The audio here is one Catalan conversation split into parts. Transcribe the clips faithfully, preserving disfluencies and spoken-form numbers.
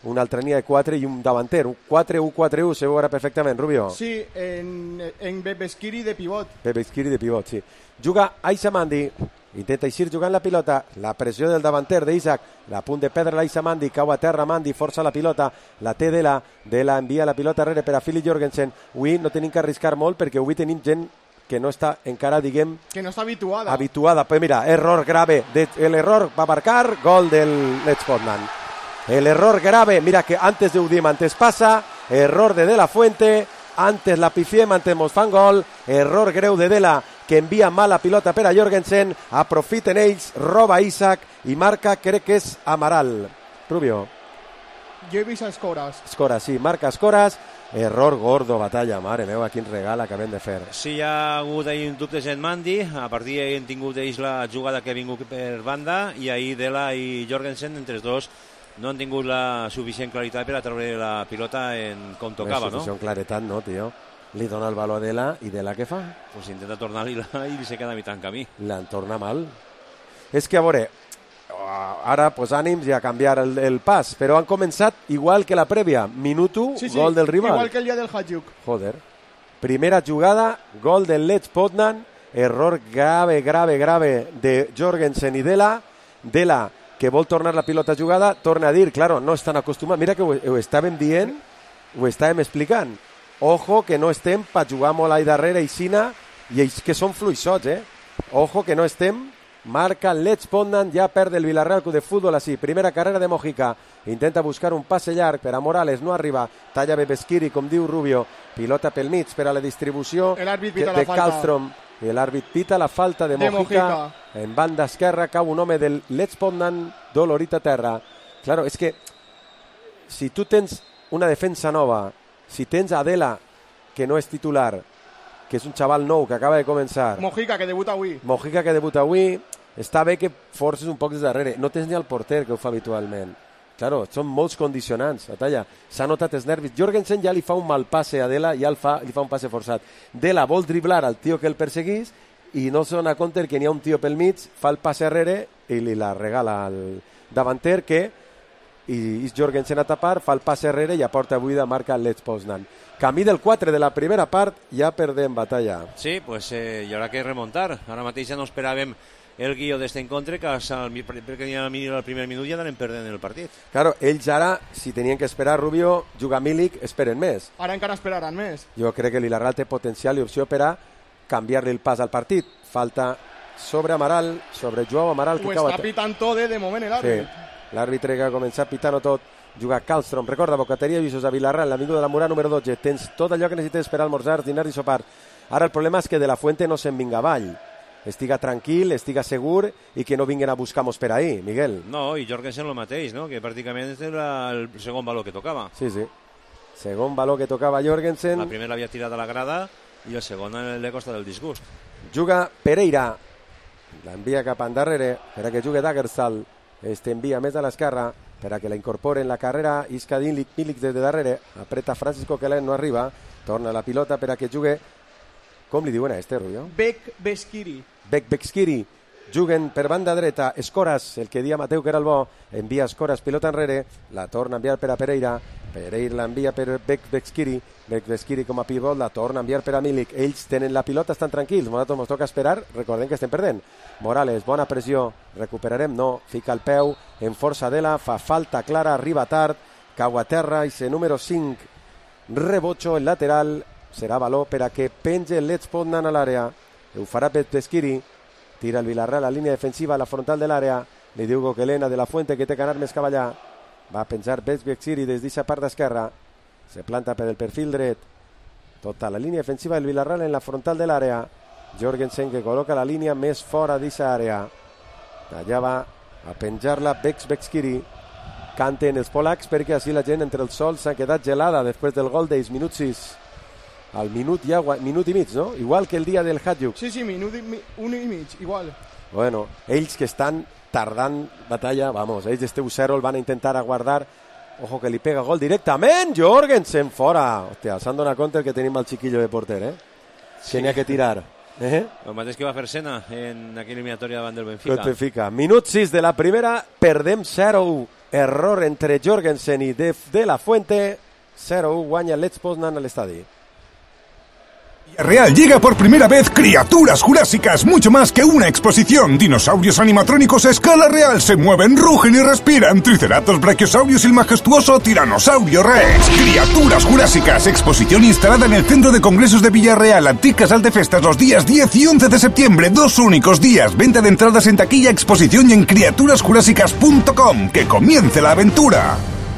una altra línia de quatre i un davanter. Un quatre u quatre u se veu ara perfectament, Rubio. Sí, en, en Bebeskiri de pivot. Bebeskiri de pivot, sí. Juga Aisamandi, intenta eixir jugant la pilota, la pressió del davanter d'Isaac, la punt de perdre l'Aisamandi, cau a terra Mandi, força la pilota, la té Dela, Dela envia la pilota darrere per a Filip Jorgensen. Avui no tenim que arriscar molt perquè avui tenim gent que no està encara, diguem... Que no està habituada. Habituada. Pues mira, error grave. De, el error va a marcar gol del Lech Poznan. El error grave, mira que antes de Udim, antes pasa, error de De La Fuente, antes la pifiem, antes mos fan gol, error greu de Dela, que envia mal la pilota per a Jorgensen, aprofiten ells, roba Isaac i marca, crec que és Amaral. Rubio. Jo he vist Escoras. Escoras, sí, marca Escoras. Error gordo, Batalla, mare meva, quin regal acabem de fer. Sí, hi ha hagut ahir dubtes en Mandi, a partir d'ahir hem tingut ells la jugada que ha vingut per banda, i ahir Dela i Jorgensen, entre els dos, no han tingut la suficient claritat per a treure la pilota en com tocava, no? Suficient claretat, no, tio. Li dona el valor a Dela, i Dela què fa? Pues intenta tornar-li i li se queda a mitjà en camí. L'en torna mal. És que, a veure, ara, pues, ànims i a canviar el, el pas, però han començat igual que la prèvia. Minuto, sí, sí, gol del rival. Igual que el dia del Hajduk. Joder. Primera jugada, gol del Lech Poznan, error grave, grave, grave de Jorgensen i Dela. Dela, que vol tornar la pilota jugada, torna a dir, claro, no estan acostumats. Mira que ho, ho estàvem dient, ho estàvem explicant. Ojo que no estem per jugar molt ahí darrere i Sina, i ells que són fluixots, eh? Ojo que no estem. Marca el Lech Poznan, ja perd el Villarreal Club de Futbol així. Primera carrera de Mojica. Intenta buscar un passe llarg per a Morales, no arriba. Talla Bebeskiri, com diu Rubio. Pilota pel mig per a la distribució de Kallström. I l'àrbit pita la falta de, de Mojica. Mojica. En banda esquerra cau un home del Lech Poznan dolorit a terra. Claro, és que si tu tens una defensa nova, si tens Adela, que no és titular, que és un xaval nou que acaba de començar. Mojica, que debuta avui. Mojica, que debuta avui. Està bé que forces un poc des darrere. No tens ni el porter, que ho fa habitualment. Claro, són molts condicionants. Atalla, s'ha notat els nervis. Jorgensen ja li fa un mal passe a Dela, ja fa, li fa un passe forçat. Dela vol driblar al tio que el perseguís i no se dona compte que n'hi ha un tio pel mig, fa el passe arrere i li la regala al davanter, que i Jorgensen a tapar, fa el passe arrere i a porta buida marca el Lech Poznan. Camí del quatre de la primera part, ja perdem Batalla. Sí, pues eh, hi haurà que remuntar. Ara mateix ja no esperàvem el guió d'aquest encontre, que perquè n'hi ha el primer minut ja anem perdent el partit. Claro, ells ara, si tenien que esperar Rubio, jugar Milik, esperen més. Ara encara esperaran més. Jo crec que l'Ilarral té potencial i opció per a canviar-li el pas al partit. Falta sobre Amaral, sobre Joao Amaral. Ho està pitant tot de moment l'àrbit. Sí. L'àrbitre que ha començat pitant-ho tot, juga Kallström. Recorda, Bocateria Lluïsos a Vilarral, l'Avinguda de la Murà número dotze. Tens tot allò que necessites per almorzar, dinar i sopar. Ara el problema és que De La Fuente no se'n vinga avall. Estiga tranquil, estiga segur i que no vinguin a buscar-nos per ahí, Miguel. No, i Jorgensen el mateix, no? Que pràcticament era el segon valor que tocava. Sí, sí. Segon valor que tocava Jorgensen. La primera l'havia tirat a la grada i el segon l'he costat del disgust. Juga Pereira. L'envia cap endarrere per a que jugui Dagerstal. Este envia més a l'esquerra per a que la incorpore en la carrera Iska Milik des de darrere, apreta Francisco Kelen, no arriba, torna la pilota per a que jugui, com li diuen a este, Rubio? Bebeskiri. Bebeskiri. Juguen per banda dreta, Escoras, el que dia Mateu que era el bo, envia Escoras, pilota enrere, la torna a enviar per a Pereira, Pereira l'envia per Bebeskiri, Bebeskiri com a pivot, la torna a enviar per a Milik, ells tenen la pilota, estan tranquils, nosaltres ens toca esperar, recordem que estem perdent. Morales, bona pressió, recuperarem, no, fica el peu, en força Dela, fa falta clara, arriba tard, cau a terra, i se número cinc, Rebocho, el lateral, serà valor per a que penge el Lech Poznan a l'àrea, ho farà Bebeskiri, tira el Villarreal a la línia defensiva a la frontal de l'àrea, li diu Gokelena de la Fuente que té que anar més cap allà, va penjar Bebeskiri des d'aquesta part d'esquerra, se planta per el perfil dret, tota la línia defensiva del Villarreal en la frontal de l'àrea, Jorgensen que col·loca la línia més fora d'aquesta àrea, allà va a penjar-la Bebeskiri, canten els polacs perquè així la gent entre el sol s'ha quedat gelada després del gol d'ells, minut sis. Al minut ja, minut i mig, no? Igual que el dia del Hajduk. Sí, sí, minut i, un i mig, igual. Bueno, ells que estan tardant Batalla, vamos, ells d'este u zero el van a intentar aguardar. Ojo que li pega gol directament, Jorgensen fora. Hòstia, s'han donat compte que tenim el xiquillo de porter, eh? Sí. Que n'hi ha que tirar. Eh? El mateix que va fer Sena en aquella eliminatòria davant del Benfica. Contra Benfica. Minut sis de la primera, perdem zero u. Error entre Jorgensen i de, de la Fuente. zero u guanya Lech Poznan a l'estadi. Real llega por primera vez Criaturas Jurásicas, mucho más que una exposición. Dinosaurios animatrónicos a escala real se mueven, rugen y respiran. Triceratops, Brachiosaurios y el majestuoso Tiranosaurio Rex. Criaturas Jurásicas, exposición instalada en el Centro de Congresos de Villarreal, Anticas Altefestas, los días diez y once de septiembre. Dos únicos días. Venta de entradas en taquilla, exposición y en criaturas jurásicas punto com. ¡Que comience la aventura!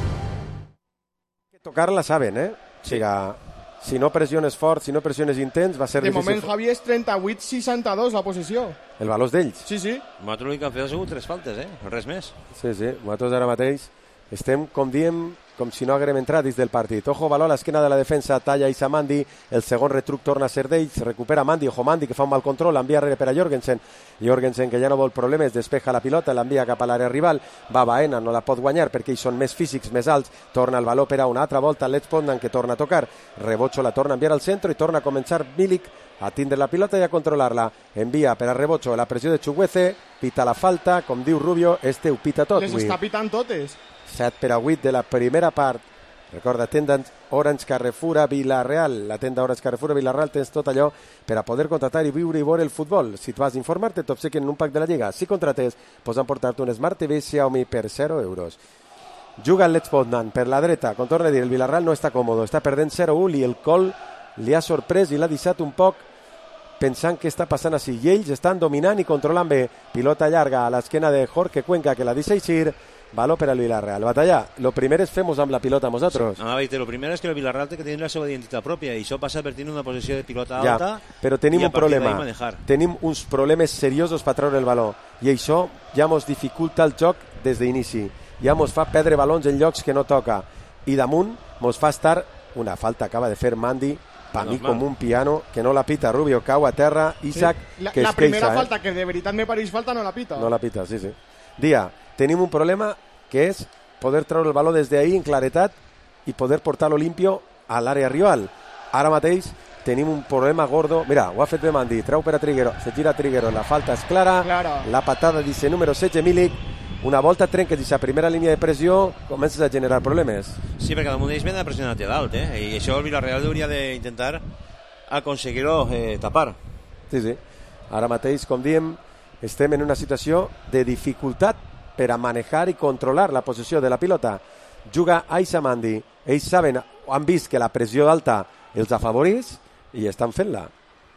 Tocar-la saben, eh? O sigui, si no pressiones fort, si no pressiones intens, va ser De difícil. moment, Javi, és trenta-vuit seixanta-dos la posició. El valor és d'ells. Sí, sí. Nosaltres l'únic que han fet ha sigut tres faltes, eh? Res més. Sí, sí, nosaltres ara mateix estem, com diem, com si no haguérem entrat dins del partit. Ojo, valor a l'esquena de la defensa, talla Issa Mandi, el segon retruc torna a ser d'ells, recupera Mandi, ojo Mandi, que fa un mal control, l'envia darrere per a Jorgensen, Jorgensen que ja no vol problemes, despeja la pilota, l'envia cap a l'àrea rival, va Baena, no la pot guanyar perquè ells són més físics, més alts, torna el valor per a una altra volta, Lech Poznan que torna a tocar, Rebocho la torna a enviar al centre i torna a començar Milik a tindre la pilota i a controlar-la, envia per a Rebocho la pressió de Chuguece, pita la falta, com diu Rubio, este ho pita tot. Les Ui. està pitant totes. set per a vuit de la primera part. Recorda, tenda Orange Carrefour a Villarreal. La tenda Orange Carrefour a Villarreal tens tot allò per a poder contratar i viure i veure el futbol. Si tu vas a informar-te, t'obsequien un pack de la Lliga. Si contrates, pots emportar-te un Smart T V Xiaomi per zero euros. Juga el Lech Poznan per la dreta. Com torna a dir, el Villarreal no està còmodo. Està perdent zero u i el col li ha sorprès i l'ha deixat un poc pensant què està passant així. I ells estan dominant i controlant bé. Pilota llarga a l'esquena de Jorge Cuenca, que la deixa eixir. Valor per al Villarreal. Batalla, lo primer és fem-nos amb la pilota nosaltres. Sí, anava a dir, lo primer és que el Villarreal té que tenir la seva identitat pròpia i això passa per tenir una posició de pilota Ja, alta però tenim i a un partir problema. d'ahí manejar. Tenim uns problemes seriosos per treure el valor i això ja mos dificulta el joc des d'inici. Ja mos fa perdre balons en llocs que no toca i damunt mos fa estar una falta acaba de fer Mandi per mi com un piano que no la pita. Rubio cau a terra, Isaac La, que la es primera queixa, falta, eh? que de veritat me pareix falta, no la pita. No la pita, sí, sí. Dia, tenim un problema que és poder treure el valor des d'ahí en claretat i poder portar-lo limpio a l'àrea rival. Ara mateix tenim un problema gordo. Mira, ho ha fet bé Mandi, treu per a Triguero, se gira Triguero, la falta és clara, Clara. la patada dice número setze Milik, una volta trenques aquesta primera línia de pressió, comences a generar problemes. Sí, perquè damunt d'ells ven a pressionar a dalt, eh? I això el Villarreal hauria d'intentar aconseguir-ho eh, tapar. Sí, sí. Ara mateix, com diem, estem en una situació de dificultat per a manejar i controlar la possessió de la pilota. Juga Aissa Mandi. Ells saben, han vist que la pressió alta els afavoreix i estan fent-la.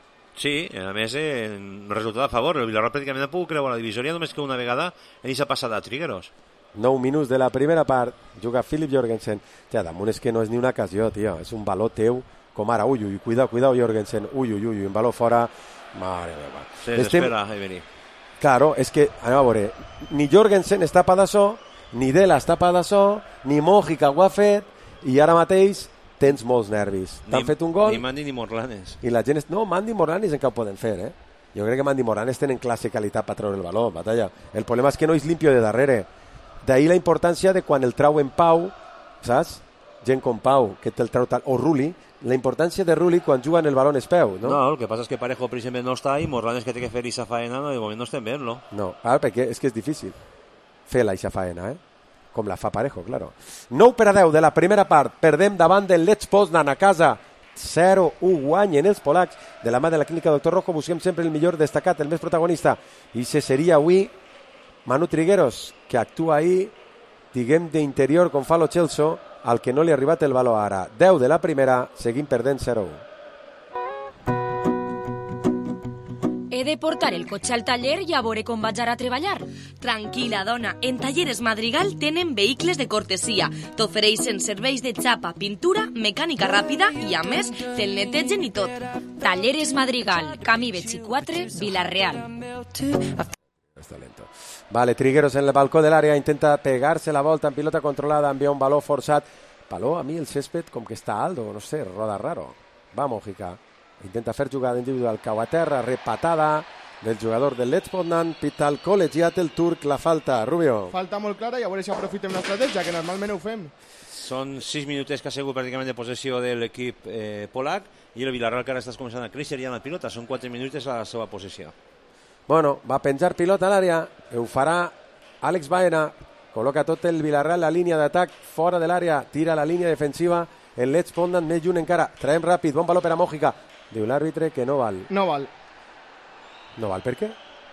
Sí, a més, eh, resultat a favor. El Villarreal pràcticament ha pogut creuar la divisòria només que una vegada en aquesta passada a Trigueros. nou minuts de la primera part, juga Philip Jorgensen. Ja, damunt és que no és ni una ocasió, tio. És un valor teu, com ara. Ui, ui, cuidao, cuidao, Jorgensen. Ui, ui, ui, un valor fora. Mare meva. Se desespera, Emery. Claro, és que, anem a veure, ni Jorgensen està pa d'això, ni Dela està pa d'això, ni Mojica ho ha fet, i ara mateix tens molts nervis. T'han fet un gol... Ni Mandi ni Morlanes. I la gent... És... No, Mandi i Morlanes encara ho poden fer, eh? Jo crec que Mandi i Morlanes tenen classe i qualitat per treure el valor, Batalla. El problema és que no és limpio de darrere. D'ahí la importància de quan el trau en Pau, saps? Gent com Pau, que te'l trau tal... O Ruli, la importància de Ruli quan juguen el balón es peu, no? No, el que passa és que Parejo, per exemple, no està i Morlanes que té que fer aquesta faena, no, de moment no estem veient-lo. No, ah, perquè és que és difícil fer-la aquesta faena, eh? Com la fa Parejo, claro. nou per a deu de la primera part, perdem davant del Lech Poznan a casa, zero u guanyen els polacs, de la mà de la clínica Doctor Rojo, busquem sempre el millor destacat, el més protagonista, i se seria avui Manu Trigueros, que actua ahí, diguem, d'interior, com fa lo Chelsea, al que no li ha arribat el valor ara. deu de la primera, seguim perdent zero u. He de portar el cotxe al taller i a veure com vaig ara a treballar. Tranquil·la, dona. En Talleres Madrigal tenen vehicles de cortesia. T'ofereixen serveis de xapa, pintura, mecànica ràpida i, a més, te'l netegen i tot. Talleres Madrigal, camí vint-i-quatre, Vila-real. Vale, Trigueros en el balcó de l'àrea, intenta pegar-se la volta en pilota controlada, envia un baló forçat. Baló, a mi el césped com que està alto, no sé, roda raro. Va, Mojica. Intenta fer jugada individual, cau a terra, repatada del jugador del Lech Poznan, pita el col·legiat el turc, la falta, Rubio. Falta molt clara i a veure si aprofitem l'estratègia, que normalment ho fem. Són sis minutets que ha sigut pràcticament de possessió de l'equip eh, polac i el Villarreal que ara està començant a créixer ja en la pilota. Són quatre minuts a la seva possessió. Bueno, va penjar pilota a l'àrea, ho farà Àlex Baena, col·loca tot el Villarreal la línia d'atac fora de l'àrea, tira la línia defensiva, el Let's Pondan més lluny encara, traiem ràpid, bon valor per a Mojica, diu l'àrbitre que no val. No val. No val, per què?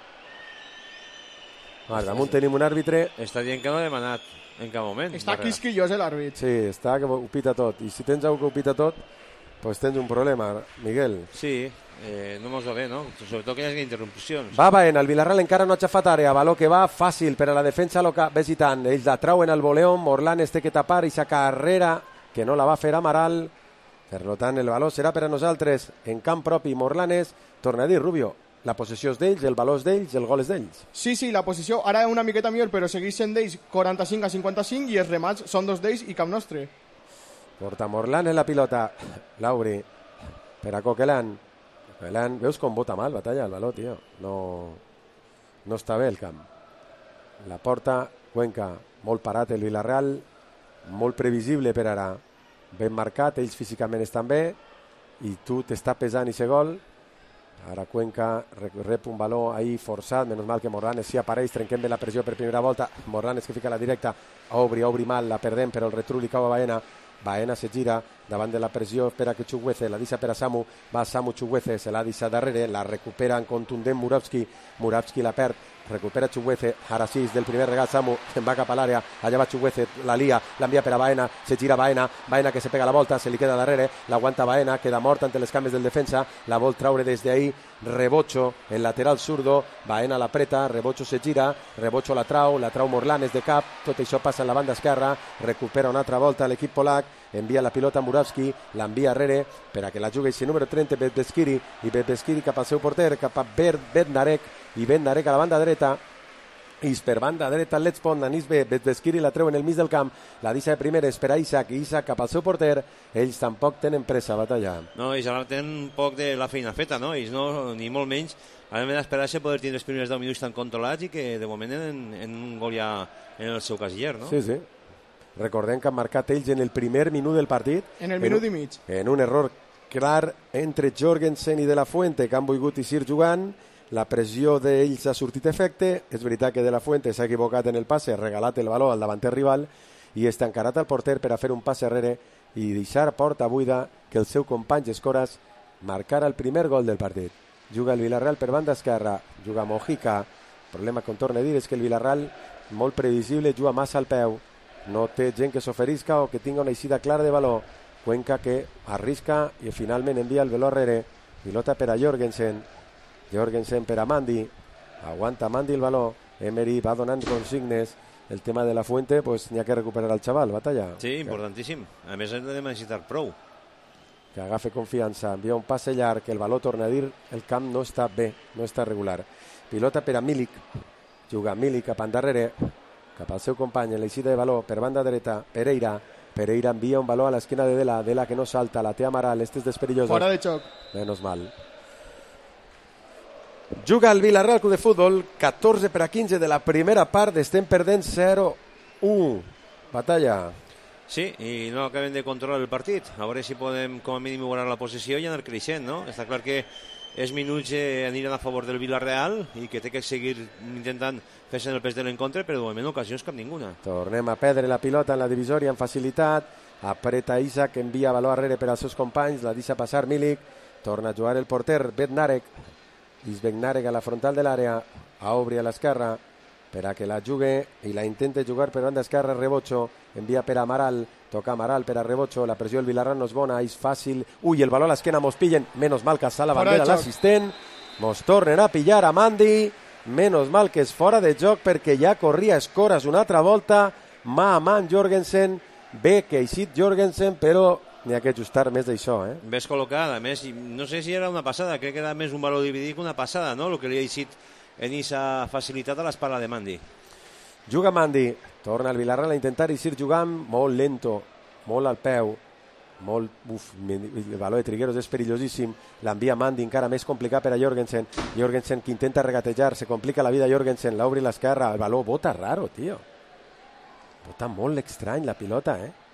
Al damunt tenim un àrbitre... Està dient que no ha demanat en cap moment. Està quisquillós l'àrbit. Sí, està que ho pita tot, i si tens algú que ho pita tot, pues tens un problema, Miguel. Sí, eh, no mos va bé, no? Sobretot que hi hagi interrupcions. Va Baena, el Villarreal encara no ha aixafat àrea, baló que va fàcil per a la defensa local visitant, ells la trauen al voleón, Morlanes té que tapar i sa carrera que no la va fer Amaral, per tant el baló serà per a nosaltres en camp propi. Morlanes, torna a dir Rubio, la possessió és d'ells, el valor és d'ells, el gol és d'ells. Sí, sí, la posició ara una miqueta millor, però segueix sent d'ells quaranta-cinc a cinquanta-cinc i els remats són dos d'ells i cap nostre. Porta Morlanes la pilota, Lauri, per a Coquelin. Coquelin, veus com bota mal, batalla el baló, tio. No, no està bé el camp. La porta, Cuenca, molt parat el Villarreal, molt previsible per ara. Ben marcat, ells físicament estan bé, i tu t'està pesant i ser gol. Ara Cuenca rep un valor ahí forçat, menys mal que Morlanes si apareix, trenquem bé la pressió per primera volta, Morlanes que fica la directa, obri, obri mal, la perdem, però el retru li cau a Baena, Baena se gira davant de la pressió, espera que Chukwueze, la deixa per a Samu, va Samu Chukwueze, se l'ha deixat darrere, la recupera en contundent Murawski, Murawski la perd, recupera Chukwueze, ara sí, del primer regal Samu, se'n va cap a l'àrea, allà va Chukwueze, la lia, l'envia per a Baena, se gira Baena, Baena que se pega la volta, se li queda darrere, l'aguanta Baena, queda mort ante les cames del defensa, la vol traure des d'ahí, Rebocho, el lateral zurdo, Baena l'apreta, Rebocho se gira, Rebocho la trau, la trau Morlanes de cap, tot això passa en la banda esquerra, recupera una altra volta l'equip polac, envia la pilota a Murawski, l'envia arrere per a que la jugui el número trenta Bedveskiri, i Bedveskiri cap al seu porter, cap a Bednarek, i Bednarek a la banda dreta, i per banda dreta Let's Pondan, Isbe, Bedveskiri la treu en el mig del camp, la deixa de primeres per a Isaac, i Isaac cap al seu porter, ells tampoc tenen pressa a batallar. No, ells ara tenen un poc de la feina feta, no? Ells no, ni molt menys, han d'esperar-se poder tenir els primers deu minuts tan controlats i que de moment en, en un gol ja en el seu casiller, no? Sí, sí. Recordem que han marcat ells en el primer minut del partit. En el minut i mig. En un error clar entre Jorgensen i De La Fuente, que han volgut eixir jugant. La pressió d'ells ha sortit efecte. És veritat que De La Fuente s'ha equivocat en el passe, ha regalat el valor al davanter rival i està encarat al porter per a fer un passe arrere i deixar porta buida que el seu company Escoras marcara el primer gol del partit. Juga el Villarreal per banda esquerra, juga Mojica. El problema, com torna a dir, és que el Villarreal, molt previsible, juga massa al peu. No té gent que s'oferisca o que tinga una eixida clara de valor. Cuenca que arrisca i finalment envia el veló arrere. Pilota per a Jorgensen. Jorgensen per a Mandi. Aguanta Mandi el valor. Emery va donant consignes. El tema de La Fuente, pues n'hi ha que recuperar el xaval, batalla. Sí, importantíssim. A més, hem de necessitar prou. Que agafe confiança, envia un passe llarg, el valor torna a dir, el camp no està bé, no està regular. Pilota per a Milik. Juga Milik cap endarrere. Cap al seu company en l'eixida de valor per banda dreta, Pereira. Pereira envia un valor a l'esquena de Dela, Dela que no salta, la té Amaral, este és desperilloso. Fora de xoc. Menos mal. Juga el Villarreal Club de Futbol, catorze per a quinze de la primera part, estem perdent zero u. Batalla. Sí, i no acabem de controlar el partit. A veure si podem com a mínim guardar la posició i anar creixent, no? Està clar que els minuts eh, aniran a favor del Villarreal i que té que seguir intentant fer-se el pes de l'encontre, però de moment ocasions cap ninguna. Tornem a perdre la pilota en la divisòria amb facilitat, apreta Isaac, envia valor arrere per als seus companys, la deixa passar Milik, torna a jugar el porter Bednarek, Isbeknarek a la frontal de l'àrea, a obrir a l'esquerra per a que la jugui i la intente jugar per banda esquerra Rebocho, envia per a Amaral, toca Amaral per a Rebocho, la pressió del Villarreal no és bona, és fàcil, ui, el valor a l'esquena mos pillen, menos mal que està la bandera l'assistent, mos tornen a pillar a Mandi, menos mal que és fora de joc perquè ja corria Escoras una altra volta, mà a mà en Jorgensen, bé que ha eixit Jorgensen, però n'hi ha que ajustar més d'això, eh? Ves col·locat, a més, no sé si era una passada, crec que era més un valor dividit que una passada, no?, el que li ha eixit en aquesta facilitat a l'espalda de Mandi. Juga Mandi, torna el Villarreal a intentar eixir jugant molt lento, molt al peu, molt, uf, el valor de Trigueros és perillosíssim, l'envia Mandi encara més complicat per a Jorgensen, Jorgensen que intenta regatejar, se complica la vida Jorgensen, l'obri l'esquerra, el valor bota raro, tio, bota molt estrany la pilota, eh?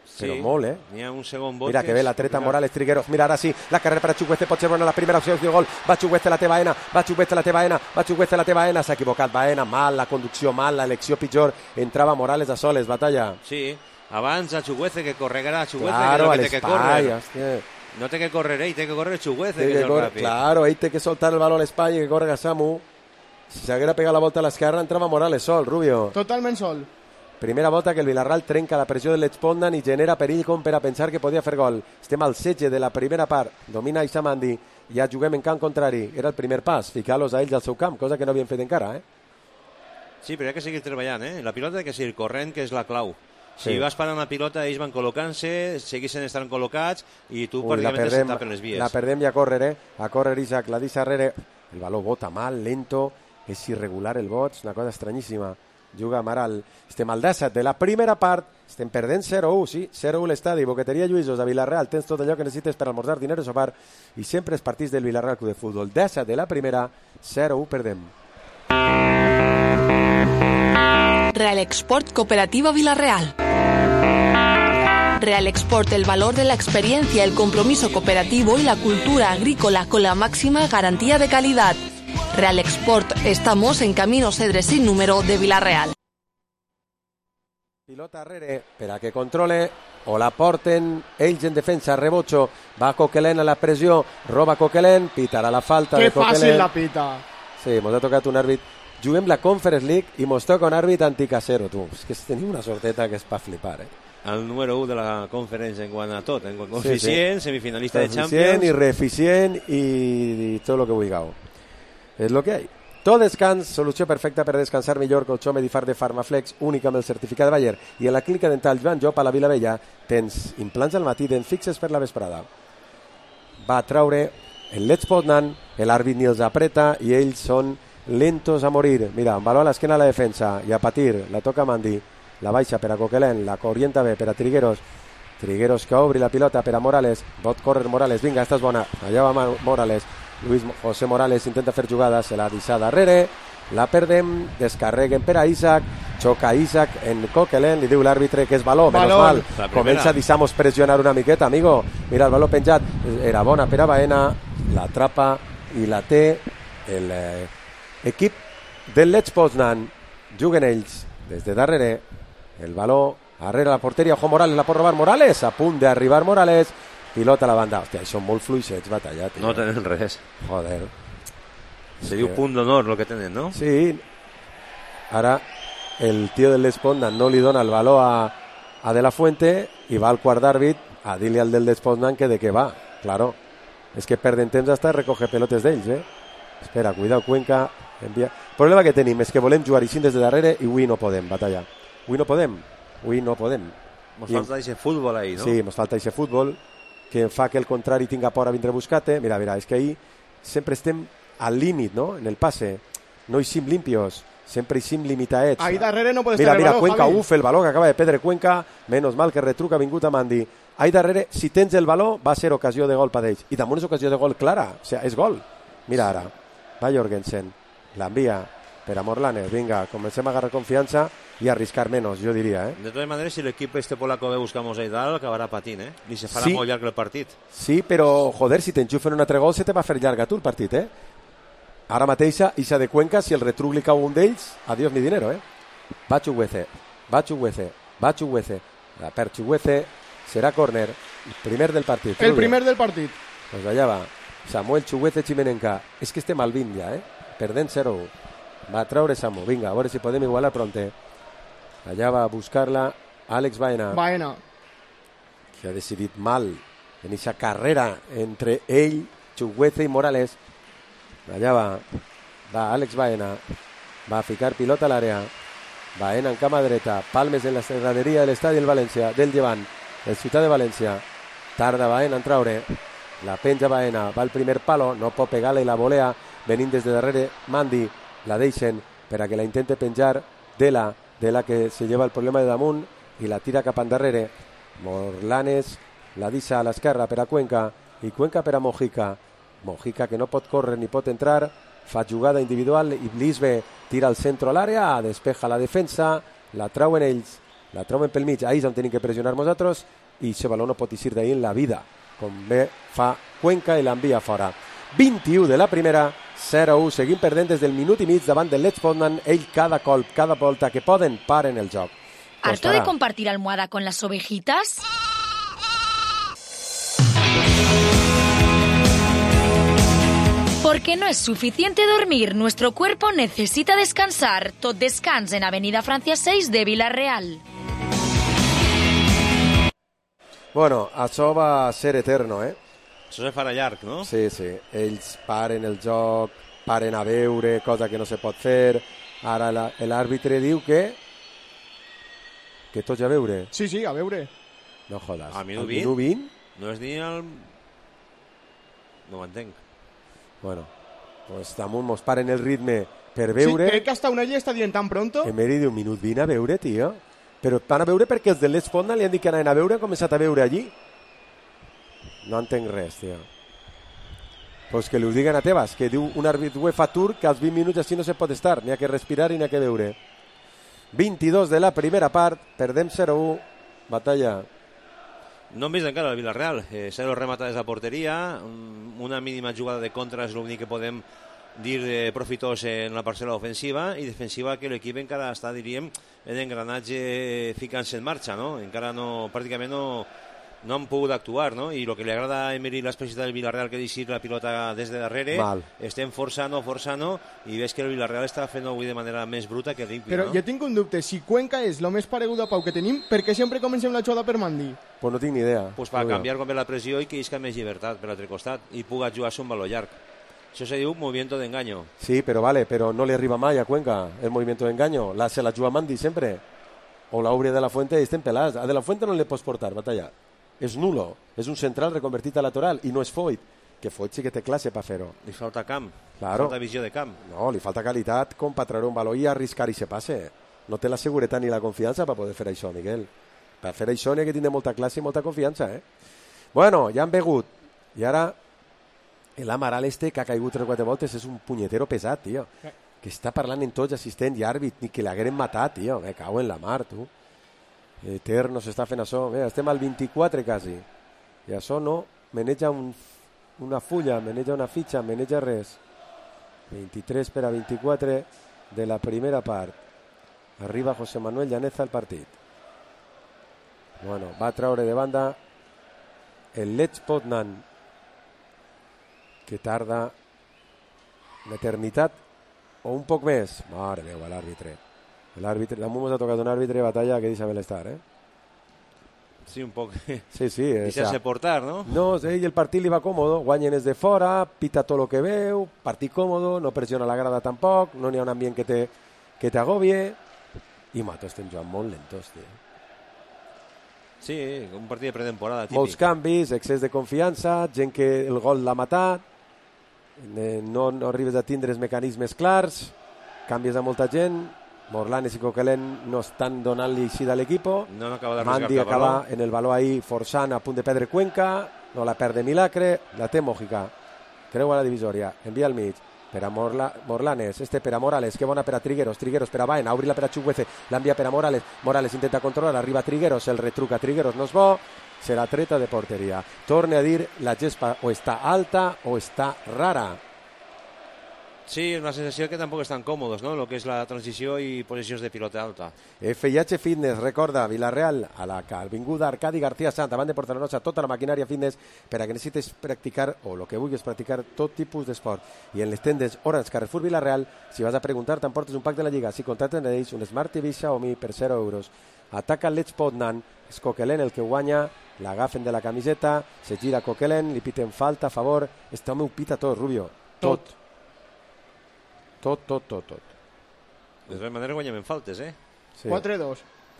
Sí, però molt, eh? N'hi ha un segon bot. Mira que bé la treta Morales, Trigueros, mira ara sí, la carrera per a Chukwueze, pot ser bona la primera opció de gol, va Chukwueze la té Baena, va Chukwueze la té Baena, va Chukwueze la té Baena, s'ha equivocat Baena, mal la conducció, mal l'elecció pitjor, entrava Morales a soles, batalla. Sí, abans a Chukwueze, que corregarà Chukwueze, claro, que, que té que córrer. Hòstia. No té que correr ell, té que correr Chukwueze, Té que, que és el corre, ràpid. claro, ell té que soltar el baló a l'espai i que corre Samu. Si s'haguera pegat la volta a l'esquerra, entrava Morales sol, Rubio. Totalment sol. Primera volta que el Villarreal trenca la pressió de l'Espondant i genera perill com per a pensar que podia fer gol. Estem al setge de la primera part. Domina Isamandi. Ja juguem en camp contrari. Era el primer pas, ficar-los a ells al seu camp, cosa que no havien fet encara, eh? Sí, però hi ha que seguir treballant, eh? La pilota ha que seguir corrent, que és la clau. Si Sí. vas parant la pilota, ells van col·locant-se, seguissin estant col·locats i tu Ui, la pràcticament perdem, t'es tapen les vies. la perdem i a córrer, eh? A córrer Isaac, la deixa darrere. El baló bota mal, lento, és irregular el bot, és una cosa estranyíssima. Juga Amaral. Estem al disset de la primera part, estem perdent zero u, sí, zero u l'estadi, Boqueteria Lluïsos de Villarreal, tens tot allò que necessites per almorzar, diner o sopar, i sempre els partits del Villarreal Club de Futbol. disset de la primera, zero u perdem. Real Export Cooperativa Villarreal. Real Export, el valor de la experiencia, el compromiso cooperativo y la cultura agrícola con la máxima garantía de calidad. Real Export, estamos en Camino Cedre sin número de Villarreal. Pilota arrere per a que controle o la porten ells en defensa, rebotxo, va Coquelin a la pressió, roba Coquelin, pitarà la falta Que de Coquelin. fàcil la pita. Sí, mos ha tocat un àrbit. Juguem la Conference League i mos toca un àrbit anticasero, tu. És que tenim una sorteta que és pa flipar, eh? El número u de la conferència en quant a tot, en quant a coeficient, sí. semifinalista de Eficient Champions. i reeficient i, i tot el que vulgueu. És el que hi ha. Tot descans, solució perfecta per descansar millor, colxó Medifar de Farmaflex, única amb el certificat de Bayer. I a la clínica dental Joan Jop a la Vilavella tens implants al matí, dents fixes per la vesprada. Va traure el Let's Poznan, l'àrbit ni els apreta i ells són lentos a morir. Mira, un baló a l'esquena a la defensa i a patir, la toca Mandi, la baixa per a Coquelin, la orienta bé per a Trigueros. Trigueros que obri la pilota per a Morales, pot córrer Morales, vinga, esta és bona, allà va Morales. Luis José Morales intenta fer jugada, se la deixa darrere, la perdem, descarreguen per a Isaac, xoca Isaac en Coquelin, li diu l'àrbitre que és baló, menys Balón. mal, comença a deixar-nos pressionar una miqueta, amigo, mira el baló penjat, era bona per a Baena, l'atrapa i la té l'equip eh, del Lech Poznan, juguen ells des de darrere, el baló darrere la porteria, Ojo Morales, la pot robar Morales, a punt d'arribar Morales, pilota a la banda. Hòstia, són molt fluixets, batalla, tio. No tenen res. Joder. Se diu punt d'honor el que tenen, no? Sí. Ara el tio del Despondant no li dona el baló a, a De La Fuente i va al quart d'àrbit a dir-li al del Despondant que de què va. Claro. És que perden temps hasta recoger pelotes d'ells, eh? Espera, cuidao, Cuenca. Envia... El problema que tenim és que volem jugar així des de darrere i avui no podem, batalla. Avui no podem. Avui no podem. Mos I... falta aquest futbol ahí, no? Sí, mos falta aquest futbol que fa que el contrari tinga por a vindre a buscar-te. Mira, mira, és que ahí sempre estem al límit, no? En el passe. No hi sim limpios, sempre hi sim limitaets. Ahí darrere no puedes Mira, tener mira, el balón, Cuenca, Javi. uf, el baló que acaba de perdre Cuenca, menos mal que retruca, ha vingut a Mandi. Ahí darrere, si tens el baló, va ser ocasió de gol per ells. I damunt és ocasió de gol clara, o sigui, és gol. Mira ara, va Jorgensen, l'envia per a Morlanes, vinga, comencem a agarrar confiança i arriscar menys, jo diria, eh? De totes maneres, si l'equip este polaco ve buscamos ahí dalt, acabarà patint, eh? Li se farà Sí. molt llarg el partit. Sí, però, joder, si t'enxufen un altre gol, se te va fer llarga tu el partit, eh? Ara mateixa, Isa de Cuenca, si el retruc li cau un d'ells, adiós mi dinero, eh? Va Chukwueze, va Chukwueze, va Chukwueze, la per Chukwueze, serà córner, primer del partit. El primer del partit. Pues allà va, Samuel Chukwueze Chimenenca. És que estem al vint ja, eh? Perdent zero u. Va traure Samu, vinga, a veure si podem igualar pronte. Allà va a buscar-la Àlex Baena, Baena. que ha decidit mal en aquesta carrera entre ell, Chukwueze i Morales. Allà va, va Àlex Baena, va a ficar pilota a l'àrea, Baena en cama dreta, palmes en la graderia de l'estadi del València, del Llevant, el Ciutat de València, tarda Baena en traure, la penja Baena, va al primer palo, no pot pegar-la i la volea, venint des de darrere Mandi, la deixen per a que la intente penjar de la, de la que se lleva el problema de damunt i la tira cap endarrere. Morlanes la deixa a l'esquerra per a Cuenca i Cuenca per a Mojica. Mojica que no pot córrer ni pot entrar, fa jugada individual i Blisbe tira al centre a l'àrea, despeja la defensa, la trauen ells, la troben pel mig, ahí és on tenim que pressionar nosaltres, i aquest baló no pot eixir d'ahí en la vida, com bé fa Cuenca i l'envia fora. vint-i-u de la primera, zero a u, seguim perdent des del minut i mig davant del Lech Poznan, ell cada colp, cada volta que poden, paren el joc. ¿Harto de compartir almohada con las ovejitas? Porque no es suficiente dormir, nuestro cuerpo necesita descansar. Tot descans en Avenida Francia seis de Villarreal. Bueno, això va ser eterno, eh? Això se farà llarg, no? Sí, sí. Ells paren el joc, paren a veure, cosa que no se pot fer. Ara la, l'àrbitre diu que... que tots a veure. Sí, sí, a veure. No jodes. A minut vint? vint? No és ni el... No ho entenc. Bueno, pues damunt mos paren el ritme per veure. Sí, crec que hasta una llei està dient tan pronto. Emery diu, minut vint a veure, tio. Però van a veure perquè els de Lech Poznan li han dit que anaven a veure, han començat a veure allí. No entenc res, tio. Pues que li ho diguen a Tebas, que diu un àrbit UEFA Tour que als vint minuts així no se pot estar, n'hi ha que respirar i n'hi ha que veure. vint-i-dos de la primera part, perdem zero a u, batalla. No hem vist encara el Villarreal, eh, zero rematades a porteria, una mínima jugada de contra és l'únic que podem dir de profitós en la parcel·la ofensiva, i defensiva que l'equip encara està, diríem, en engranatge ficant-se en marxa, no? Encara no, pràcticament no, no han pogut actuar, no? I el que li agrada a Emery l'experiència del Villarreal, que deixi la pilota des de darrere, Mal. estem forçant-ho, forçant-ho, i ves que el Villarreal està fent avui de manera més bruta que límpia, Però no? jo tinc un dubte, si Cuenca és el més paregut a Pau que tenim, per què sempre comencem la jugada per Mandi? Pues no tinc ni idea. Pues per no canviar quan ve la pressió i que isca més llibertat per l'altre costat i puga jugar-se un baló llarg. Això se diu movimiento de engaño. Sí, pero vale, pero no le arriba mai a Cuenca el movimiento de engaño. La, se la juga Mandi sempre. O la obra de la Fuente estem pelats. A de la Fuente no le pots portar, batalla. És nulo. És un central reconvertit a lateral i no és Foyt. Que Foyt sí que té classe per fer-ho. Li falta camp, Claro. falta visió de camp. No, li falta qualitat com per treure un baló i arriscar i se passe. No té la seguretat ni la confiança per poder fer això, Miguel. Per fer això n'hi ha que tindre molta classe i molta confiança, eh? Bueno, ja han begut. I ara l'Amaral este que ha caigut tres o quatre voltes és un punyetero pesat, tio. Que està parlant en tots, assistent i àrbit, ni que l'hagueren matat, tio. Me cago en la mar, tu. Eterno s'està fent això. Mira, estem al vint-i-quatre quasi. I això no maneja un, una fulla, maneja una fitxa, maneja res. vint-i-tres per a vint-i-quatre de la primera part. Arriba José Manuel Llaneza al partit. Bueno, va traure de banda el Lech Poznan, que tarda una eternitat o un poc més. Mare meva, l'àrbitre. L'àrbitre, damunt ens ha tocat un àrbitre de batalla que deixa l'estar, eh? Sí, un poc. Sí, sí. Deixar-se portar, no? No, ell el partit li va còmodo, guanyen des de fora, pita tot el que veu, partit còmodo, no pressiona la grada tampoc, no n'hi ha un ambient que te, que t'agobie, i mato, estem jugant molt lentos, tio. Sí, un partit de pretemporada típic. Molts canvis, excés de confiança, gent que el gol l'ha matat, no, no arribes a tindre els mecanismes clars, canvies a molta gent, Morlanes i Coquelin no estan donant-li així de l'equip. No, no acaba Mandi acaba en el baló ahí forçant a punt de perdre Cuenca, no la perde Milagre, la té Mojica, creu a la divisòria, envia al mig per a Morla, Morlanes, este per a Morales, que bona per a Trigueros, Trigueros per a Baena, obri-la per a Chukwueze, l'envia per a Morales, Morales intenta controlar, arriba Trigueros, el retruca Trigueros, no és bo, serà treta de porteria. Torne a dir, la gespa o està alta o està rara. Sí, una sensació que tampoc estan còmodes, no?, el que és la transició i posicions de pilota alta. F I H Fitness, recorda, Villarreal, a la Calvinguda, Arcadi García Sant, davant de Portanosa, tota la maquinària fitness per a que necessites practicar, o el que vulguis practicar, tot tipus d'esport. I en les tendes Orange Carrefour Villarreal, si vas a preguntar, t'emportes un pack de la Lliga. Si contracten ells, un Smart T V Xiaomi per zero euros. Ataca el Lech Poznan, és Coquelin el que guanya, l'agafen de la camiseta, se gira Coquelin, li piten falta, a favor. Este home ho pita tot, Rubio. Tot. Tot, tot, tot, tot. De totes maneres guanyem en faltes, eh? Sí. quatre dos.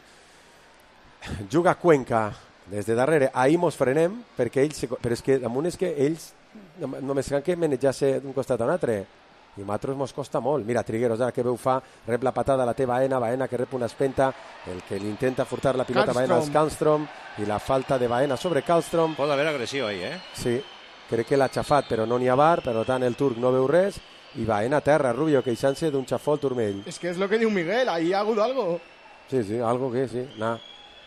Juga Cuenca des de darrere. Ahir mos frenem, perquè ells... Però és que damunt és que ells només han que manejar-se d'un costat a un altre. I a nosaltres mos costa molt. Mira, Trigueros, ara que veu fa, rep la patada, la té Baena, Baena que rep una espenta, el que li intenta furtar la pilota Baena és Kallström, i la falta de Baena sobre Kallström. Pot haver agressió ahir, eh? Sí, crec que l'ha xafat, però no n'hi ha bar, per tant el turc no veu res, i Baena a terra, Rubio, queixant-se d'un xafó al turmell. És que és el que diu Miguel, ahí ha hagut algo. Sí, sí, algo que sí, nah.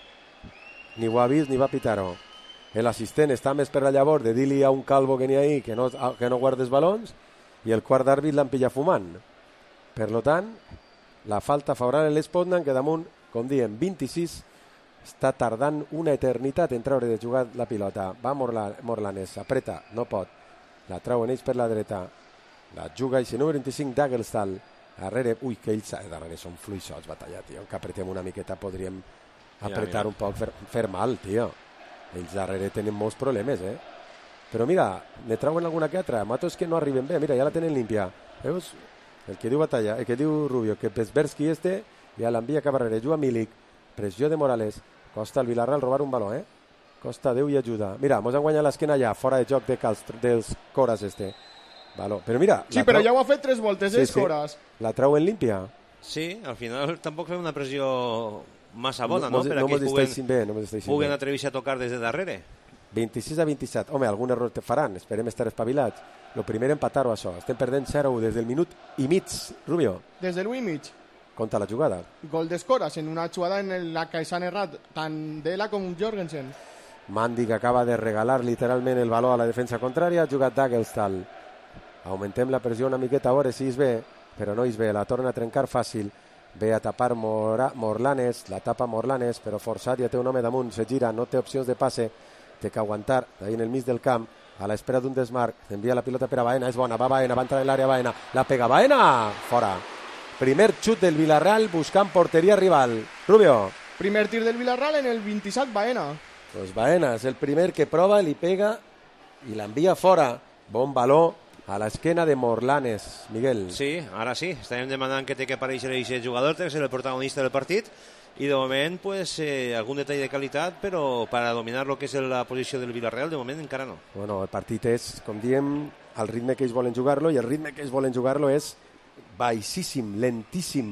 Ni ho ha vist ni va pitar-ho. L'assistent està més per la llavor de dir-li a un calvo que n'hi ha ahí que no, que no guardes balons i el quart d'àrbit l'han pillat fumant. Per lo tant, la falta favorable a l'Spodnan, que damunt, com diem, vint-i-sis, està tardant una eternitat en treure de jugar la pilota. Va Morla, Morlanes, apreta, no pot. La treuen ells per la dreta. La juga i número vint-i-cinc d'Agelstal. Darrere, ui, que ells darrere són fluixots, batalla, tio. Que apretem una miqueta podríem apretar mira, mira. un poc, fer, fer mal, tio. Ells darrere tenen molts problemes, eh? Però mira, ne trauen alguna que altra. Mato és que no arriben bé, mira, ja la tenen límpia. Veus? El que diu Batalla, el que diu Rubio, que Pesberski este ja l'envia cap darrere. Juga Milik, pressió de Morales. Costa al Villarreal robar un baló, eh? Costa Déu i ajuda. Mira, mos han guanyat l'esquena ja, fora de joc de Cals, dels Coras este. Baló. Però mira... Sí, però ja ho ha fet tres voltes, sí, eh, sí. Coras. La trauen límpia. Sí, al final tampoc fem una pressió massa bona, no? no? Per no a que puguen, bé, no puguen atrevir-se a tocar des de darrere. vint-i-sis a vint-i-set. Home, algun error te faran, esperem estar espavilats. Lo primer empatar-ho, això. Estem perdent zero a u des del minut i mig, Rubio. Des del u i mig. Conta la jugada. Gol d'Escoras en una jugada en la que s'han errat tant Dela com Jorgensen. Mandi, que acaba de regalar literalment el baló a la defensa contrària, ha jugat Dagelstal. Augmentem la pressió una miqueta, a veure si és bé, però no és bé, la torna a trencar fàcil. Ve a tapar Mora, Morlanes, la tapa Morlanes, però forçat, ja té un home damunt, se gira, no té opcions de passe, té que aguantar ahí en el mig del camp, a l'espera d'un desmarc, envia la pilota per a Baena, és bona, va Baena, va entrar en l'àrea Baena, la pega Baena, fora. Primer xut del Villarreal buscant porteria rival. Rubio. Primer tir del Villarreal en el vint-i-set, Baena. Pues Baena és el primer que prova, li pega i l'envia fora. Bon baló a l'esquena de Morlanes, Miguel. Sí, ara sí, estàvem demanant que té que aparèixer aquest jugador, té que ser el protagonista del partit, i de moment, pues, eh, algun detall de qualitat, però per a dominar lo que és la posició del Villarreal, de moment encara no. Bueno, el partit és, com diem, el ritme que ells volen jugar-lo, i el ritme que ells volen jugar-lo és baixíssim, lentíssim.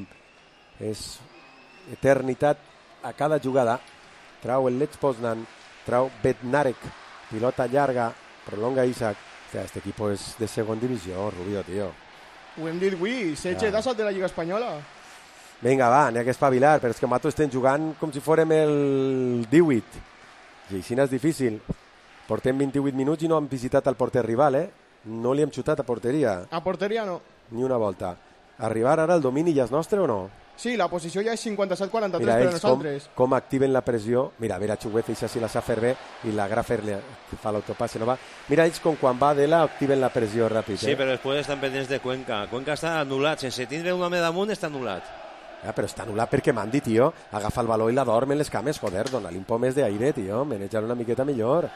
És eternitat a cada jugada. Trau el Lech Poznan, trau Bednarek, pilota llarga, prolonga Isaac. O sea, este equipo es de segunda división, Rubio, tío. Ho hem dit avui, setze d'assat de la Lliga Espanyola. Vinga, va, n'hi ha que espavilar, però és que nosaltres estem jugant com si fórem el divuit. I així és difícil. Portem vint-i-vuit minuts i no hem visitat el porter rival, eh? No li hem xutat a porteria. A porteria no. Ni una volta. Arribar ara el domini ja és nostre o no? Sí, la posició ja és cinquanta-set quaranta-tres per a nosaltres. Com, com activen la pressió. Mira, mira, Xuguez, això sí la sap fer bé, i la Grafer que fa l'autopasse no va. Mira, ells com quan va de la activen la pressió ràpid. Sí, eh? però després estan pendents de Cuenca. Cuenca està anul·lat, sense tindre un home damunt està anul·lat. Ah, però està anul·lat perquè Mandi, tio, agafa el baló i la dorm en les cames, joder, dona-li un poc més d'aire, tio, manejar una miqueta millor.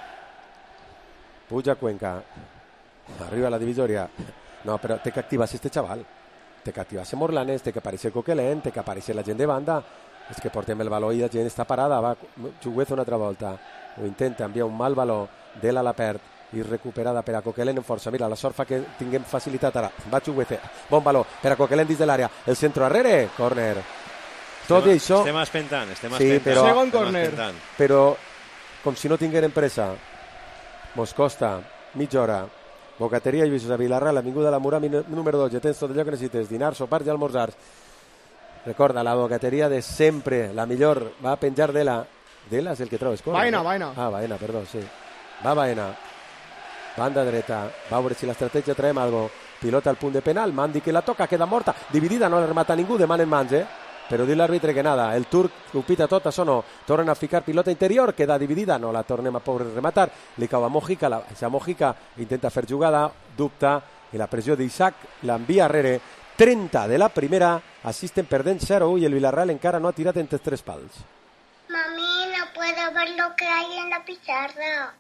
Puja Cuenca. Arriba la divisòria. No, però té que activar-se este xaval. Té que activar-se Morlanes, té que aparèixer Coquelin, té que aparèixer la gent de banda. És que portem el baló i la gent està parada. Va, Xuguez una altra volta. Ho intenta, envia un mal baló. Dela la perd i recuperada per a Coquelin en força. Mira, la sort fa que tinguem facilitat ara. Va Xuguez. Bon baló per a Coquelin dins de l'àrea. El centro arrere. Córner. Tot i això... Estem espentant, estem sí, espentant. Però, segon córner. Però, com si no tingueren pressa. Mos costa mitja hora. Bocateria i Visos a Vilarreal, Avinguda la Murà, número dotze. Tens tot allò que necessites, dinars, sopars i almorzars. Recorda, la bocateria de sempre, la millor. Va a penjar Dela. Dela és el que treu escola. Baena, no? Baena. Ah, Baena, perdó, sí. Va Baena. Banda dreta. Va a veure si l'estratègia traiem algo. Pilota al punt de penal. Mandi que la toca, queda morta. Dividida, no la remata ningú, demanen mans, eh? Però diu l'àrbitre que nada. El turc ho pita tot, això no. Tornen a ficar pilota interior, queda dividida, no la tornem a poder rematar. Li cau a Mojica, la, a Mojica intenta fer jugada, dubta, i la pressió d'Isaac l'envia arrere. trenta de la primera, assisten perdent zero a u i el Villarreal encara no ha tirat entre tres pals. Mami, no puedo ver lo que hay en la pizarra.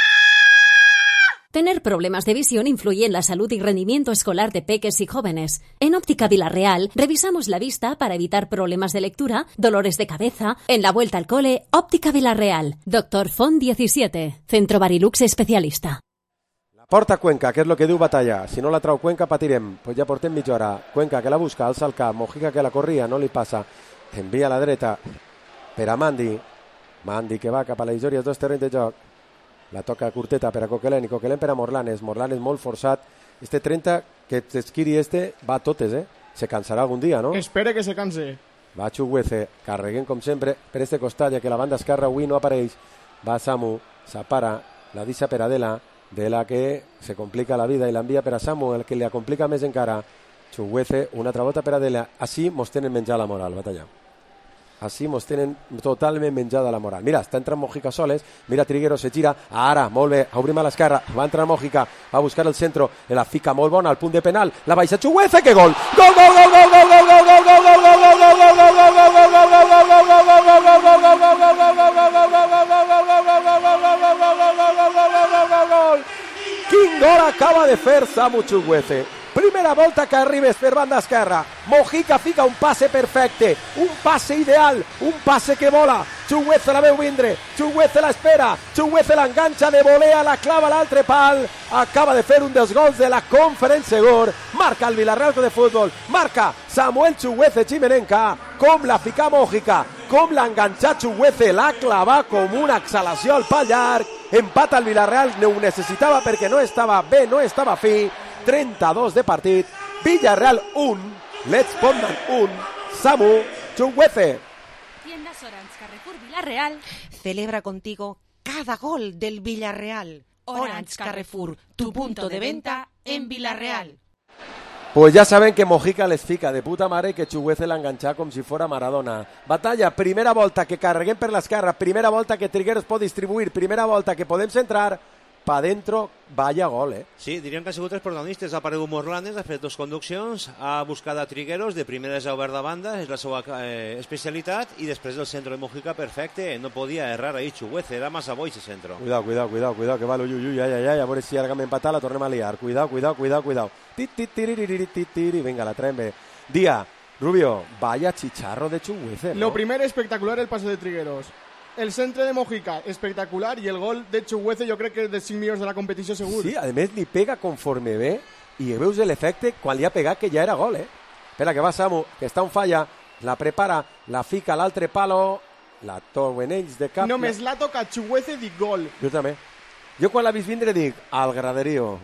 Tener problemas de visión influye en la salud y rendimiento escolar de peques y jóvenes. En Óptica Villarreal revisamos la vista para evitar problemas de lectura, dolores de cabeza. En la vuelta al cole, Óptica Villarreal. Doctor Font diecisiete. Centro Barilux especialista. La porta Cuenca, que és el que diu Batalla. Si no la trau Cuenca, patirem. Pues ja portem mitja hora. Cuenca que la busca, alça el cap. Mojica que la corria, no li passa. Envia a la dreta per a Mandi. Mandi que va cap a la Isòria, dos terrenys de joc. La toca curteta per a Coquelin i Coquelin per a Morlanes. Morlanes molt forçat. Este trenta, que s'esquiri este, va a totes, eh? Se cansarà algun dia, no? Espere que se canse. Va Chukwueze, carreguem com sempre per este costat, ja que la banda esquerra avui no apareix. Va Samu, s'apara, la deixa per Adela, de la que se complica la vida i l'envia per a Samu, el que li complica més encara. Chukwueze, una altra volta per Adela. Així mos tenen menjar la moral, Batalla. Així mos tenen totalment menjada la moral. Mira, està entrant Mojica soles, mira Trigueros, se gira, ara, molt bé, obrim a l'esquerra, va entrar Mojica, va buscar el centro, la fica molt bona al punt de penal, la baixa Chukwueze, que gol! Gol, gol, gol, gol, gol, gol, gol, gol, gol, gol, gol, gol, gol, gol! Quin gol acaba de fer Samu Chukwueze. Primera volta que arribes per banda esquerra. Mojica fica un passe perfecte, un passe ideal, un passe que vola. Chukwueze la veu vindre, Chukwueze l'espera, Chukwueze l'enganxa de volea, la clava a l'altre pal. Acaba de fer un dels gols de la Conference Gor. Marca el Villarreal de Futbol, marca Samuel Chukwueze Chimenenca. Com la fica Mojica, com l'ha enganxat Chukwueze, l'ha clavat com una exhalació al pal llarg. Empata el Villarreal, no ho necessitava perquè no estava bé, no estava fi. trenta-dos de partit, Villarreal un, Let's Pondan un, Samu Chukwueze. Tiendas Orange Carrefour Villarreal celebra contigo cada gol del Villarreal. Orange Carrefour, tu punto de venta en Villarreal. Pues ya saben que Mojica les fica de puta mare i que Chukwueze l'ha enganxat com si fora Maradona. Batalla, primera volta que carreguem per l'esquerra, primera volta que Trigueros pot distribuir, primera volta que podem centrar, pa dentro, vaya gol, eh? Sí, diríem que han sigut tres protagonistes. Ha aparegut Morlanes, ha fet dues conduccions, ha buscat a Trigueros, de primeres ha obert de banda, és la seva eh, especialitat, i després el centre de Mojica perfecte, no podia errar ahí Chukwueze, era massa bo ese centro. Cuidado, cuidado, cuidado, cuidado, que va l'ull, ull, ull, ai, ai, ai, a veure si ara que m'empatar la tornem a liar. Cuidado, cuidado, cuidado, cuidado. Tit, tit, tiriririt, tit, tiri, venga, la traem bé. Dia, Rubio, vaya chicharro de Chukwueze, ¿no? Lo primero, espectacular el pase de Trigueros. El centre de Mojica, espectacular, i el gol de Chukwueze jo crec que és dels cinc millors de la competició segur. Sí, a més li pega conforme ve i veus l'efecte quan li ha pegat que ja era gol, eh? Espera, que va Samu, que està on falla, la prepara, la fica a l'altre palo, la touen ells de cap. Només la toca Chukwueze, dic gol. Jo també. Jo quan l'ha vist vindre dic, al graderío,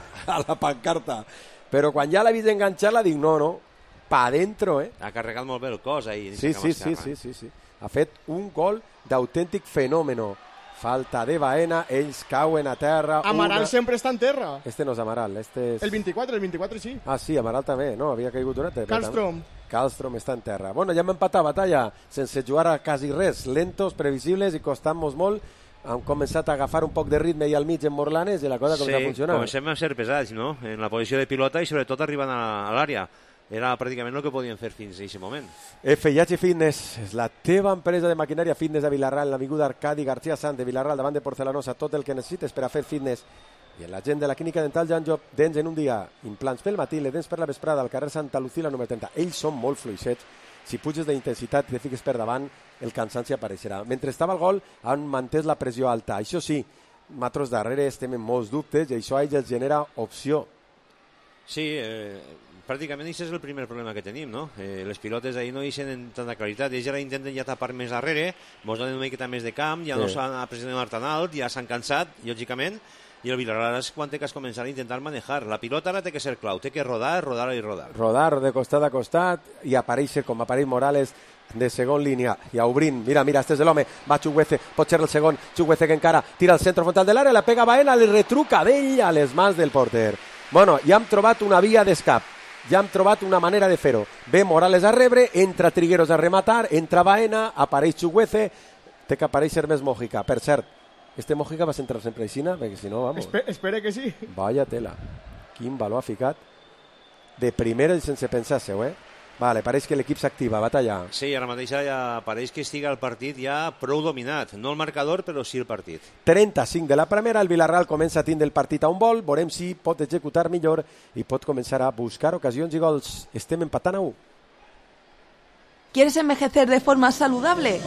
a la pancarta. Però quan ja l'ha vist enganxar-la dic, no, no, pa dentro, eh? Ha carregat molt bé el cos ahí. Sí, sí, sí, sí, sí, sí. Ha fet un gol d'autèntic fenòmeno. Falta de Baena, ells cauen a terra. Amaral una... sempre està en terra. Este no és Amaral, este és... El vint-i-quatre, el vint-i-quatre sí. Ah, sí, Amaral també, no? Havia caigut un altre. Karlström. Karlström està en terra. Bueno, ja hem empatat batalla, sense jugar a quasi res. Lentos, previsibles i costant-nos molt. Han començat a agafar un poc de ritme i al mig en Morlanes i la cosa sí, comença a funcionar. Sí, comencem a ser pesats, no? En la posició de pilota i sobretot arribant a, a l'àrea. Era pràcticament el que podien fer fins a aquest moment. F I H Fitness és la teva empresa de maquinària fitness de Vilarral, l'avinguda Arcadi García Sant de Vilarral, davant de Porcelanosa, tot el que necessites per a fer fitness. I en la gent de la clínica dental Jan Job, dents en un dia, implants pel matí, le dents per la vesprada, al carrer Santa Lucila número trenta. Ells són molt fluixets. Si puges d'intensitat i te fiques per davant, el cansanci apareixerà. Mentre estava el gol, han mantès la pressió alta. Això sí, nosaltres darrere estem en molts dubtes i això a ells els genera opció. Sí, eh, pràcticament això és el primer problema que tenim, no? Eh, les pilotes ahí no deixen en tanta claritat, ells ara intenten ja tapar més darrere, mos donen una miqueta més de camp, ja sí. No s'han pressionat tan alt, ja s'han cansat, lògicament, i el Villarreal és quan té que començar a intentar manejar. La pilota ara té que ser clau, té que rodar, rodar i rodar. Rodar de costat a costat i aparèixer com apareix Morales de segon línia, i obrint, mira, mira, este és l'home, va Chukwueze, pot ser el segon, Chukwueze que encara tira al centre frontal de l'àrea, la pega Baena, li retruca d'ell a les mans del porter. Bueno, ja hem trobat una via d'escap, ja hem trobat una manera de fer-ho. Ve Morales a rebre, entra Trigueros a rematar, entra Baena, apareix Chukwueze, té que aparèixer més Mojica. Per cert, este Mojica va centrar sempre aixina, perquè si no, vamos. Espe espere que sí. Vaya tela. Quin valor ha ficat. De primera i sense pensar-se-ho, eh? Vale, pareix que l'equip s'activa, batalla. Sí, ara mateix ja pareix que estiga el partit ja prou dominat. No el marcador, però sí el partit. trenta-cinc de la primera, el Villarreal comença a tindre el partit a un vol, veurem si pot executar millor i pot començar a buscar ocasions i gols. Estem empatant a u. ¿Quieres envejecer de forma saludable?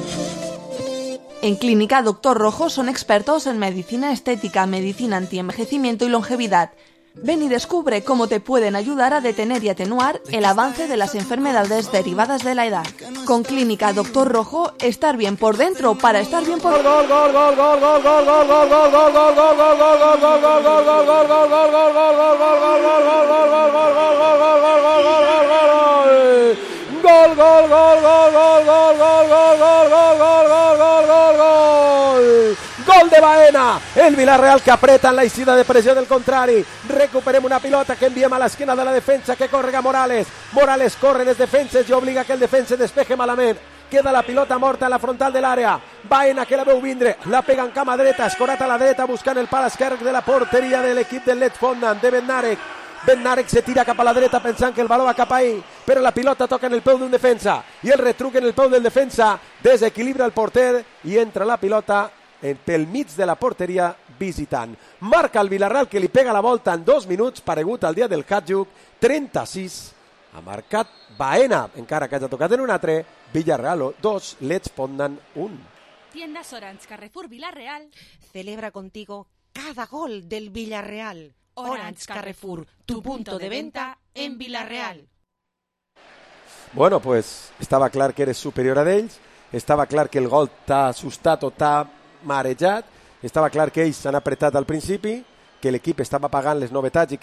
En Clínica Doctor Rojo son expertos en medicina estética, medicina antienvejecimiento y longevidad. Ven y descubre cómo te pueden ayudar a detener y atenuar el avance de las enfermedades derivadas de la edad. Con Clínica Doctor Rojo, estar bien por dentro para estar bien por gol gol gol gol gol gol gol gol gol gol gol gol gol gol gol gol gol gol gol Baena. El Villarreal que apreta en la eixida de pressió del contrari. Recuperem una pilota que enviem a l'esquena de la defensa, que correga Morales. Morales corre en les defenses i obliga que el defensa despeje malament. Queda la pilota morta a la frontal de l'àrea. Baena que la veu vindre, la pega en cama dreta, escorat a la dreta buscant el pal esquerre de la porteria de l'equip del Lech Poznan, de Bednarek. Bednarek se tira cap a la dreta pensant que el baló va cap ahí, però la pilota toca en el peu d'un defensa i el retruc en el peu del defensa desequilibra el porter i entra la pilota pel mig de la porteria visitant. Marca el Villarreal que li pega la volta en dos minuts, paregut al dia del Hajduk, trenta-sis. Ha marcat Baena, encara que hagi tocat en un altre. Villarreal dos, Lech Poznan un. Tiendas Orange Carrefour Villarreal celebra contigo cada gol del Villarreal. Orange Carrefour, tu punto de venta en Villarreal. Bueno, pues estava clar que eres superior a ells, estava clar que el gol t'ha assustat o t'ha marejat, estava clar que ells s'han apretat al principi, que l'equip estava pagant les novetats i